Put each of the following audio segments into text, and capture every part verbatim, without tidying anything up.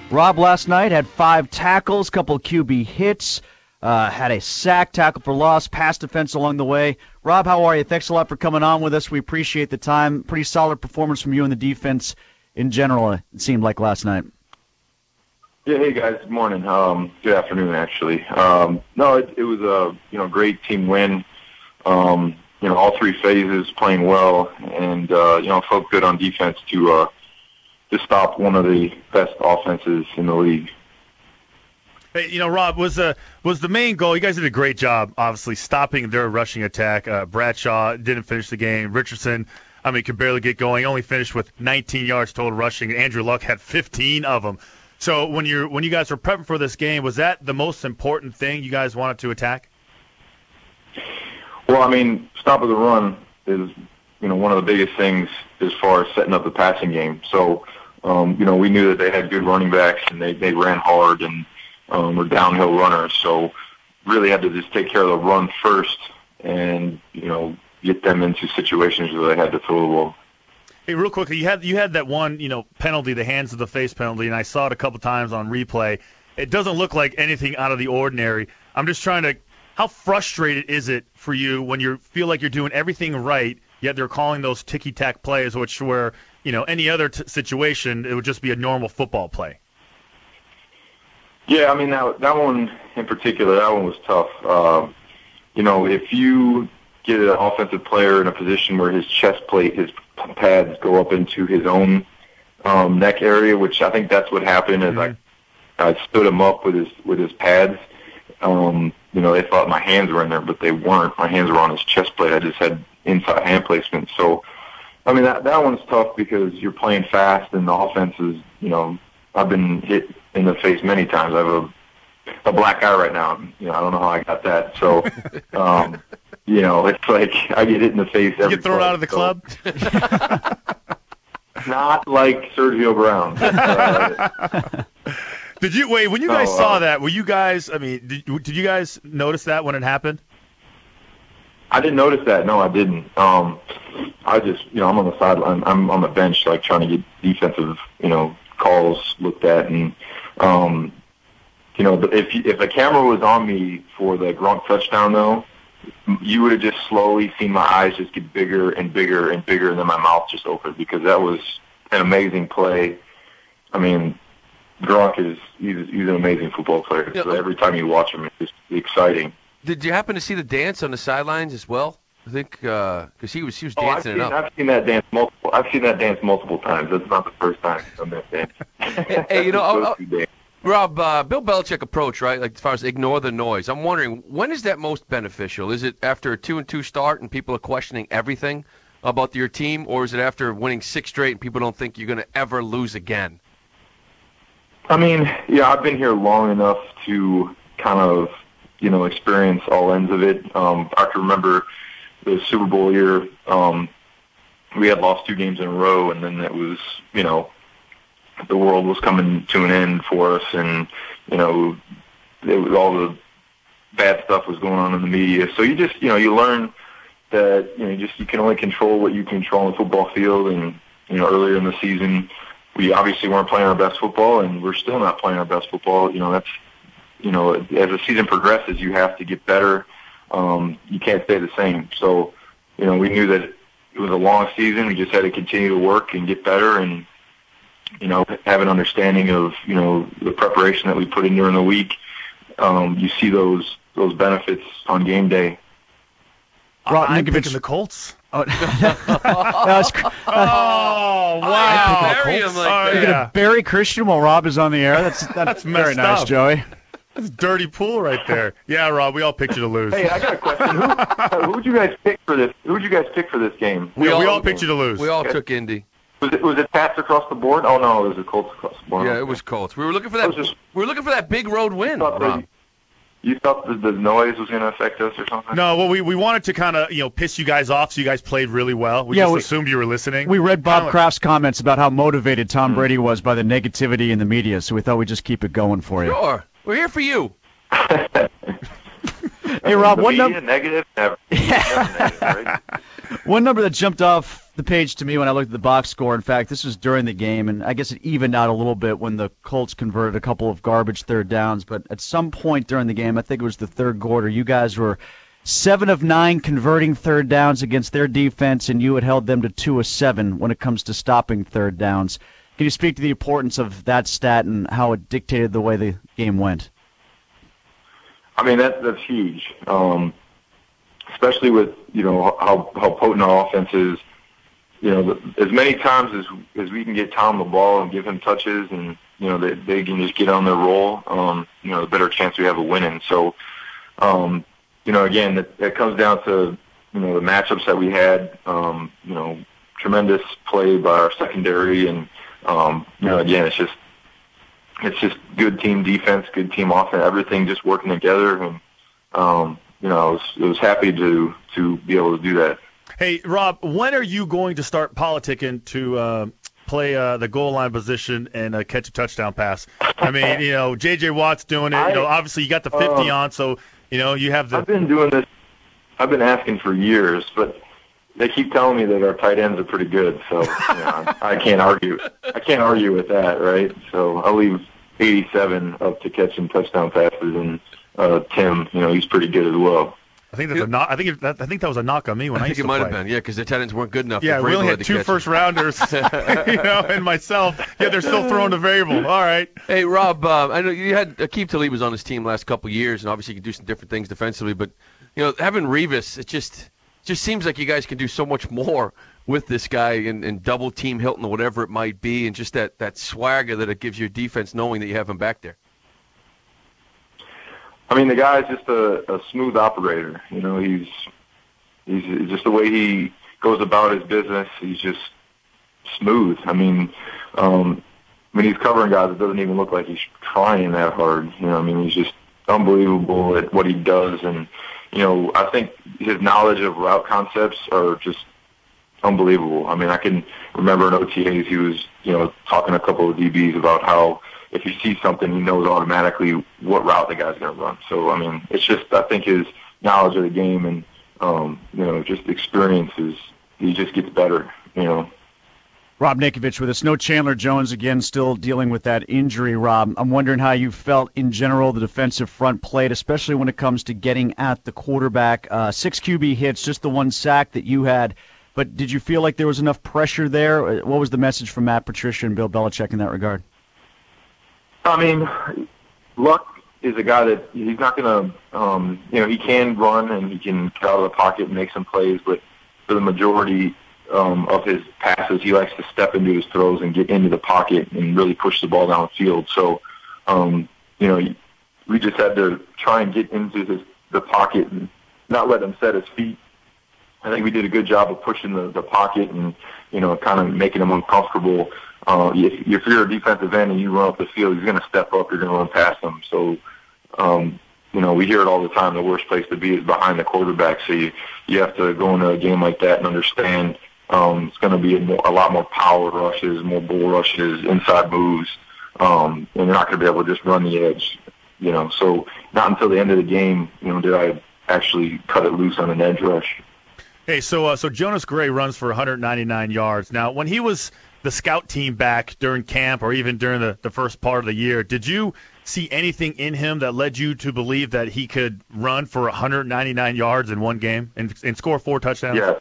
Rob last night had five tackles, couple of Q B hits, uh, had a sack, tackle for loss, pass defense along the way. Rob, how are you? Thanks a lot for coming on with us. We appreciate the time. Pretty solid performance from you and the defense in general, it seemed like last night. Yeah, hey guys, good morning. Um, good afternoon, actually. Um, no, it, it was a you know great team win. Um, you know, all three phases playing well, and uh, you know felt good on defense to uh, to stop one of the best offenses in the league. Hey, you know, Rob, was the was the main goal? You guys did a great job, obviously, stopping their rushing attack. Uh, Bradshaw didn't finish the game. Richardson, I mean, could barely get going. Only finished with nineteen yards total rushing. And Andrew Luck had fifteen of them. So when you when you guys were prepping for this game, was that the most important thing you guys wanted to attack? Well, I mean, stopping the run is you know one of the biggest things as far as setting up the passing game. So um, you know we knew that they had good running backs and they they ran hard and um, were downhill runners. So really had to just take care of the run first and you know get them into situations where they had to throw the ball. Hey, real quickly, you had you had that one, you know, penalty, the hands of the face penalty, and I saw it a couple times on replay. It doesn't look like anything out of the ordinary. I'm just trying to, how frustrated is it for you when you feel like you're doing everything right, yet they're calling those ticky-tack plays, which were, you know, any other t- situation, it would just be a normal football play? Yeah, I mean, that, that one in particular, that one was tough. Uh, you know, if you get an offensive player in a position where his chest plate, his pads go up into his own um, neck area, which I think that's what happened. Is mm-hmm. I, I stood him up with his with his pads. Um, you know, they thought my hands were in there, but they weren't. My hands were on his chest plate. I just had inside hand placement. So, I mean, that that one's tough because you're playing fast and the offense is, you know, I've been hit in the face many times. I have a a black eye right now. You know, I don't know how I got that. So, um, you know, it's like I get hit in the face every You get thrown play, out of the so. club? Not like Sergio Brown. Uh, did you wait when you guys no, saw uh, that? Were you guys? I mean, did, did you guys notice that when it happened? I didn't notice that. No, I didn't. Um, I just, you know, I'm on the sideline. I'm on the bench, like trying to get defensive, you know, calls looked at, and um, you know, if if a camera was on me for the Gronk touchdown, though, you would have just slowly seen my eyes just get bigger and bigger and bigger, and then my mouth just opened because that was an amazing play. I mean, Gronk is he's, he's an amazing football player. Yeah. So every time you watch him, it's just exciting. Did you happen to see the dance on the sidelines as well? I think because uh, he was he was Oh, I've dancing seen, it up. I've seen that dance multiple. I've seen that dance multiple times. That's not the first time I've done that dance. Hey, hey, you know, I'll, I'll, Go-to dance. Rob, uh, Bill Belichick approach, right? Like as far as ignore the noise. I'm wondering when is that most beneficial? Is it after a two and two start and people are questioning everything about your team, or is it after winning six straight and people don't think you're going to ever lose again? I mean, yeah, I've been here long enough to kind of, you know, experience all ends of it. Um, I can remember the Super Bowl year. Um, we had lost two games in a row, and then it was, you know, the world was coming to an end for us, and you know, it was, all the bad stuff was going on in the media. So you just, you know, you learn that you know, you just you can only control what you control on the football field. And you know, earlier in the season, we obviously weren't playing our best football, and we're still not playing our best football. You know, that's you know, as the season progresses, you have to get better. Um, you can't stay the same. So, you know, we knew that it was a long season. We just had to continue to work and get better, and you know, have an understanding of, you know, the preparation that we put in during the week. Um, you see those those benefits on game day. Rob, I'm picking the Colts. Oh, was, uh, oh wow! Bury him like oh, that. You're gonna bury Christian while Rob is on the air. That's that's, That's very messed nice, up. Joey. That's a dirty pool right there. Yeah, Rob, we all picked you to lose. Hey, I got a question. Who uh, who'd you guys pick for this? Who'd you guys pick for this game? we, we all, we all- all picked you to lose. We all Okay. took Indy. Was it was it Pats across the board? Oh no, it was the Colts across the board. Yeah, it was Colts. We were looking for I that. was just- we were looking for that big road win, thought Rob. that you thought that the noise was going to affect us or something? No, well, we, we wanted to kind of, you know, piss you guys off so you guys played really well. We Yeah, just we- assumed you were listening. We read Bob Kinda- Kraft's comments about how motivated Tom Mm. Brady was by the negativity in the media, so we thought we'd just keep it going for you. Sure, we're here for you. Hey, Rob, the one media, number negative, never. never negative, right? one number that jumped off the page to me when I looked at the box score. In fact, this was during the game, and I guess it evened out a little bit when the Colts converted a couple of garbage third downs. But at some point during the game, I think it was the third quarter, you guys were seven of nine converting third downs against their defense, and you had held them to two of seven when it comes to stopping third downs. Can you speak to the importance of that stat and how it dictated the way the game went? I mean, that, that's huge, um, especially with, you know, how, how potent our offense is. You know, the, as many times as as we can get Tom the ball and give him touches and, you know, they, they can just get on their roll, um, you know, the better chance we have of winning. So, um, you know, again, it, it comes down to, you know, the matchups that we had, um, you know, tremendous play by our secondary. And, um, you know, again, it's just, it's just good team defense, good team offense, everything just working together. And, um, you know, I was, I was happy to, to be able to do that. Hey, Rob, when are you going to start politicking to uh, play uh, the goal line position and uh, catch a touchdown pass? I mean, you know, J J Watt's doing it. You know, obviously you got the fifty uh, on, so, you know, you have the – I've been doing this – I've been asking for years, but they keep telling me that our tight ends are pretty good, so, you know, I, I can't argue. I can't argue with that, right? So I'll leave eighty-seven up to catching touchdown passes, and uh, Tim, you know, he's pretty good as well. I think that's a knock. I think it, that, I think that was a knock on me when I, I think used it to might play. have been, yeah, because the tight ends weren't good enough. Yeah, we only had two first rounders, you know, and myself. Yeah, they're still throwing the variable. All right. Hey, Rob, uh, I know you had Aqib Talib was on this team last couple of years, and obviously you can do some different things defensively. But you know, having Revis, it just just seems like you guys can do so much more with this guy and, and double team Hilton or whatever it might be, and just that that swagger that it gives your defense knowing that you have him back there. I mean, the guy's just a, a smooth operator. You know, he's he's just the way he goes about his business. He's just smooth. I mean, um, when he's covering guys, it doesn't even look like he's trying that hard. You know, I mean, he's just unbelievable at what he does. And, you know, I think his knowledge of route concepts are just unbelievable. I mean, I can remember in O T As he was, you know, talking to a couple of D Bs about how if he sees something, he knows automatically what route the guy's going to run. So, I mean, it's just, I think his knowledge of the game and, um, you know, just experiences, he just gets better, you know. Rob Ninkovich with us. No Chandler Jones again, still dealing with that injury, Rob. I'm wondering how you felt in general the defensive front played, especially when it comes to getting at the quarterback. Uh, six Q B hits, just the one sack that you had. But did you feel like there was enough pressure there? What was the message from Matt Patricia and Bill Belichick in that regard? I mean, Luck is a guy that he's not going to, um, you know, he can run and he can get out of the pocket and make some plays, but for the majority um, of his passes, he likes to step into his throws and get into the pocket and really push the ball downfield. So, um, you know, we just had to try and get into his, the pocket and not let him set his feet. I think we did a good job of pushing the, the pocket and, you know, kind of making him uncomfortable. Uh, if, if you're a defensive end and you run up the field, he's going to step up. You're going to run past him. So, um, you know, we hear it all the time. The worst place to be is behind the quarterback. So you, you have to go into a game like that and understand um, it's going to be a, more, a lot more power rushes, more bull rushes, inside moves, um, and you're not going to be able to just run the edge. You know, so not until the end of the game, you know, did I actually cut it loose on an edge rush. Hey, so uh, so Jonas Gray runs for one hundred ninety-nine yards. Now, when he was the scout team back during camp or even during the, the first part of the year, did you see anything in him that led you to believe that he could run for one hundred ninety-nine yards in one game and, and score four touchdowns? Yeah,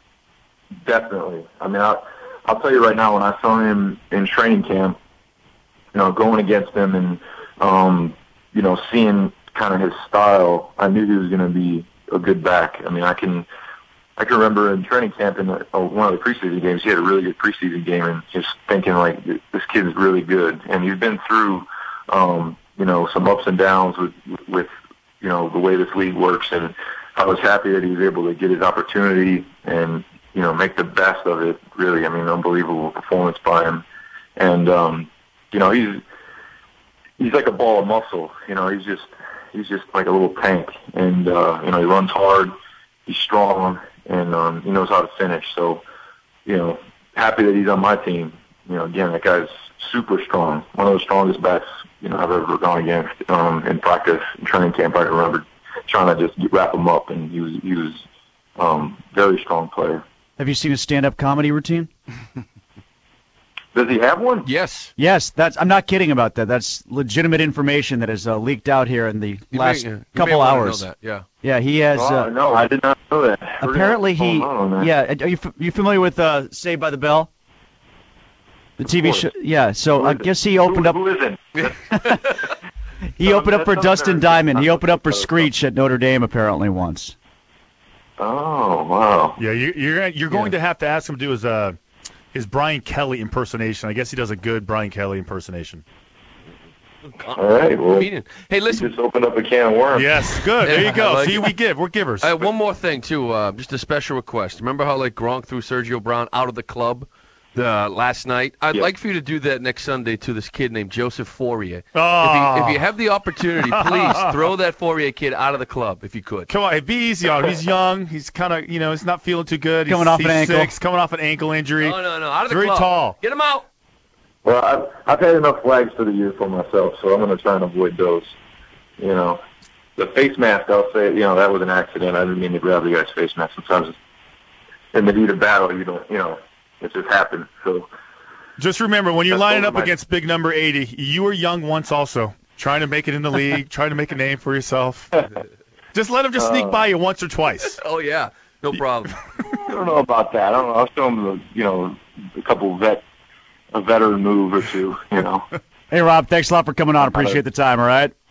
definitely. I mean, I, I'll tell you right now, when I saw him in training camp, you know, going against him and, um, you know, seeing kind of his style, I knew he was going to be a good back. I mean, I can – I can remember in training camp in the, uh, one of the preseason games, he had a really good preseason game, and just thinking, like, this kid is really good. And he's been through, um, you know, some ups and downs with, with, you know, the way this league works. And I was happy that he was able to get his opportunity and, you know, make the best of it, really. I mean, unbelievable performance by him. And, um, you know, he's he's like a ball of muscle. You know, he's just he's just like a little tank. And, uh, you know, he runs hard. He's strong. And um, he knows how to finish. So, you know, happy that he's on my team. You know, again, that guy's super strong. One of the strongest backs, you know, I've ever gone against um, in practice, in training camp. I remember trying to just wrap him up, and he was he was um, very strong player. Have you seen his stand-up comedy routine? Does he have one? Yes. Yes, that's. I'm not kidding about that. That's legitimate information that has uh, leaked out here in the You last may, you couple may hours. Know that. Yeah. Yeah, he has. Oh, Uh, no, I did not know that. apparently, he. Hold on, man. Yeah, are you f- you familiar with uh, Saved by the Bell? The T V course. show. Yeah, so Who I is it? guess he opened Who, up. Who isn't? He opened up for That's Dustin another- Diamond. He opened up for Screech at Notre Dame apparently once. Oh, wow. Yeah, you, you're you're going Yeah. to have to ask him to do his uh his Brian Kelly impersonation. I guess he does a good Brian Kelly impersonation. All right, well, Comedian. Hey, you listen. just opened up a can of worms. Yes, good. There Yeah, you go. I like See, it. we give. We're givers. I have one more thing too. Uh, just a special request. Remember how like Gronk threw Sergio Brown out of the club the last night? I'd Yeah. like for you to do that next Sunday to this kid named Joseph Fourier. Oh. If, you, if you have the opportunity, please throw that Fourier kid out of the club if you could. Come on, be easy on him. He's young. He's kind of, you know, he's not feeling too good. He's, Coming off he's an ankle. six, coming off an ankle injury. No, no, no, out of the Very club. tall. Get him out. Well, I've, I've had enough flags for the year for myself, so I'm going to try and avoid those. You know, the face mask, I'll say, you know, that was an accident. I didn't mean to grab the guy's face mask. Sometimes in the heat of battle, you don't, you know, it just happens. So Just remember, when you're That's lining over up my- against big number eighty, you were young once also, trying to make it in the league, trying to make a name for yourself. Just let him just sneak Uh, by you once or twice. Oh yeah, no problem. I don't know about that. I don't know. I'll show him, the, you know, a couple vet, a veteran move or two, you know. Hey, Rob, thanks a lot for coming on. Appreciate the time, all right?